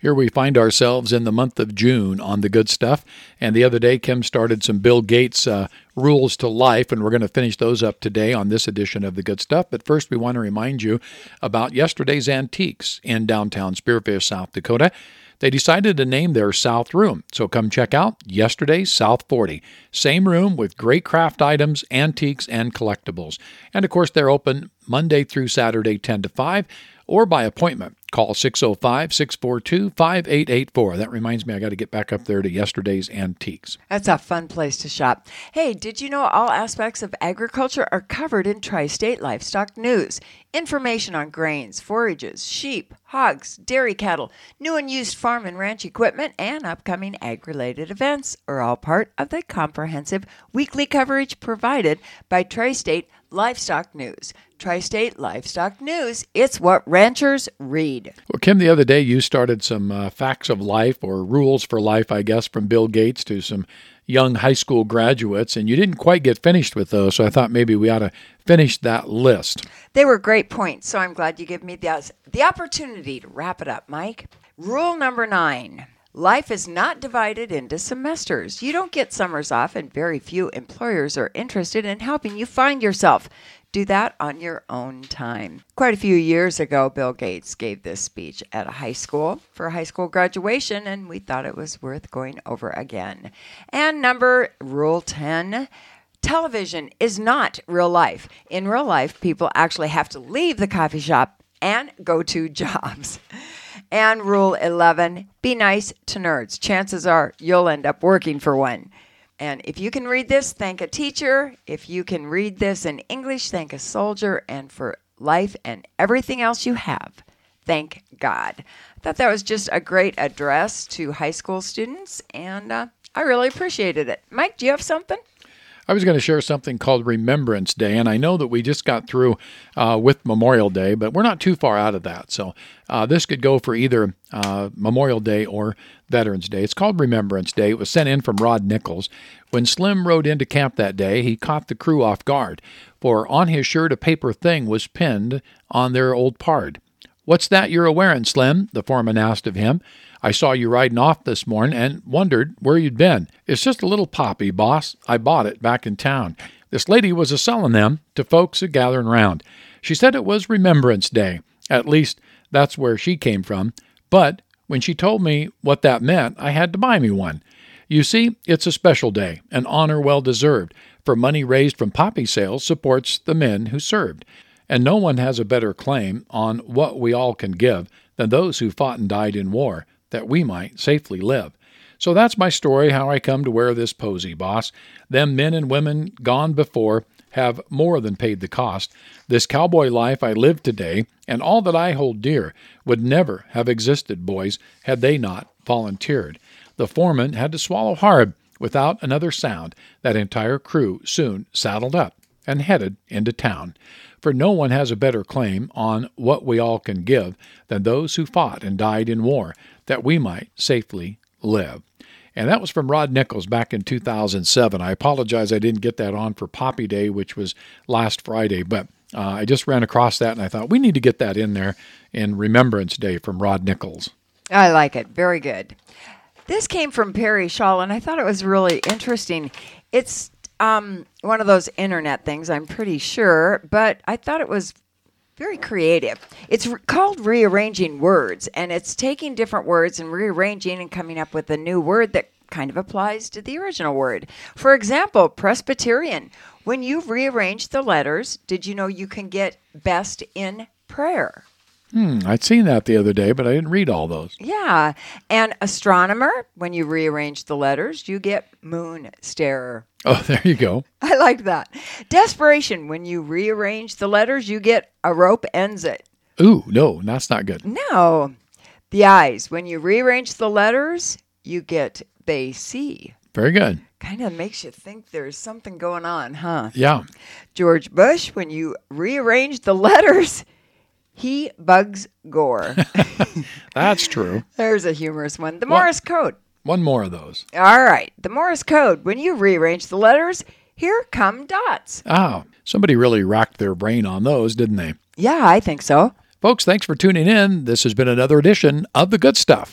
Here we find ourselves in the month of June on the good stuff. And the other day, Kim started some Bill Gates rules to life, and we're going to finish those up today on this edition of the good stuff. But first, we want to remind you about yesterday's Antiques in downtown Spearfish, South Dakota. They decided to name their South Room, so come check out yesterday's South 40. Same room with great craft items, antiques, and collectibles. And of course, they're open Monday through Saturday, 10 to 5, or by appointment. Call 605-642-5884. That reminds me, I got to get back up there to yesterday's Antiques. That's a fun place to shop. Hey, did you know all aspects of agriculture are covered in Tri-State Livestock News? Information on grains, forages, sheep, hogs, dairy cattle, new and used farm and ranch equipment, and upcoming ag-related events are all part of the comprehensive weekly coverage provided by Tri-State Livestock News. Tri-State Livestock News, it's what ranchers read. Well, Kim, the other day you started some facts of life or rules for life, I guess, from Bill Gates to some young high school graduates, and you didn't quite get finished with those, so I thought maybe we ought to finish that list. They were great points, so I'm glad you gave me the opportunity to wrap it up, Mike. Rule number 9. Life is not divided into semesters. You don't get summers off, and very few employers are interested in helping you find yourself. Do that on your own time. Quite a few years ago, Bill Gates gave this speech at a high school for a high school graduation, and we thought it was worth going over again. And Rule 10, television is not real life. In real life, people actually have to leave the coffee shop and go to jobs. And Rule 11, be nice to nerds. Chances are you'll end up working for one. And if you can read this, thank a teacher. If you can read this in English, thank a soldier. And for life and everything else you have, thank God. I thought that was just a great address to high school students, and I really appreciated it. Mike, do you have something? I was going to share something called Remembrance Day, and I know that we just got through with Memorial Day, but we're not too far out of that. So this could go for either Memorial Day or Veterans Day. It's called Remembrance Day. It was sent in from Rod Nichols. When Slim rode into camp that day, he caught the crew off guard, for on his shirt a paper thing was pinned on their old pard. "What's that you're a-wearin', Slim?" the foreman asked of him. "I saw you riding off this morning and wondered where you'd been." "It's just a little poppy, boss. I bought it back in town. This lady was a-sellin' them to folks a-gatherin' round. She said it was Remembrance Day. At least, that's where she came from. But when she told me what that meant, I had to buy me one. You see, it's a special day, an honor well-deserved, for money raised from poppy sales supports the men who served. And no one has a better claim on what we all can give than those who fought and died in war, that we might safely live. So that's my story, how I come to wear this posy, boss. Them men and women gone before have more than paid the cost. This cowboy life I live today, and all that I hold dear, would never have existed, boys, had they not volunteered. The foreman had to swallow hard. Without another sound, that entire crew soon saddled up and headed into town. For no one has a better claim on what we all can give than those who fought and died in war, that we might safely live." And that was from Rod Nichols back in 2007. I apologize I didn't get that on for Poppy Day, which was last Friday, but I just ran across that and I thought we need to get that in there in Remembrance Day from Rod Nichols. I like it. Very good. This came from Perry Shaw, and I thought it was really interesting. It's one of those internet things, I'm pretty sure, but I thought it was very creative. It's called Rearranging Words, and it's taking different words and rearranging and coming up with a new word that kind of applies to the original word. For example, Presbyterian. When you rearrange the letters, did you know you can get best in prayer? I'd seen that the other day, but I didn't read all those. Yeah. And astronomer, when you rearrange the letters, you get moon starer. Oh, there you go. I like that. Desperation, when you rearrange the letters, you get a rope ends it. Ooh, no, that's not good. No. The eyes, when you rearrange the letters, you get they see. Very good. Kind of makes you think there's something going on, huh? Yeah. George Bush, when you rearrange the letters, he bugs Gore. That's true. There's a humorous one. The Morse code. One more of those. All right. The Morse code. When you rearrange the letters, here come dots. Oh, somebody really racked their brain on those, didn't they? Yeah, I think so. Folks, thanks for tuning in. This has been another edition of The Good Stuff.